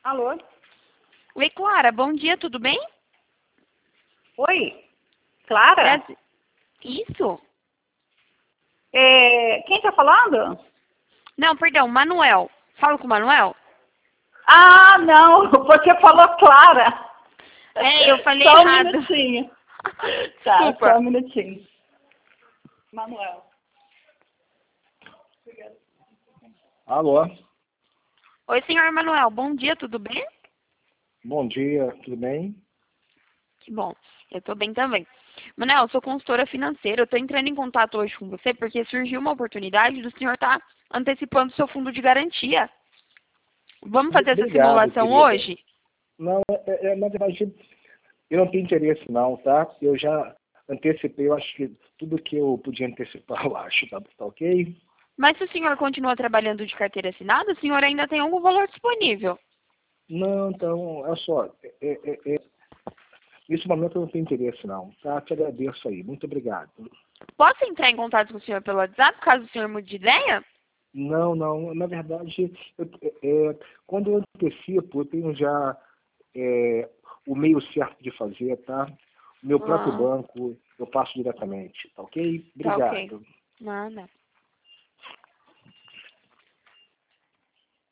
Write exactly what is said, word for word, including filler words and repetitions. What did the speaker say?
Alô? Oi, Clara, bom dia, tudo bem? Oi? Clara? É- Isso? É, quem tá falando? Não, perdão, Manuel. Fala com o Manuel? Ah, não, você falou Clara. É, eu falei Só um errado. minutinho. Tá, Desculpa. só um minutinho. Manuel. Alô, Oi, senhor Manuel, bom dia, tudo bem? bom dia, tudo bem? Que bom, eu tô bem também. Manuel, eu sou consultora financeira, eu tô entrando em contato hoje com você porque surgiu uma oportunidade do senhor estar antecipando seu fundo de garantia. Vamos fazer essa Obrigado, simulação querida. hoje? Não, é, é, na verdade, eu não tenho interesse não, tá? Eu já antecipei, eu acho que tudo que eu podia antecipar, eu acho, tá, tá ok? Mas se o senhor continua trabalhando de carteira assinada, o senhor ainda tem algum valor disponível. Não, então, olha só, é, é, é, nesse momento eu não tenho interesse não, tá? Te agradeço aí, muito obrigado. Posso entrar em contato com o senhor pelo WhatsApp, caso o senhor mude de ideia? Não, não, na verdade, eu, é, quando eu antecipo, eu tenho já é, o meio certo de fazer, tá? O meu próprio Ah, banco, eu passo diretamente, tá ok? tá ok. Obrigado. Nada.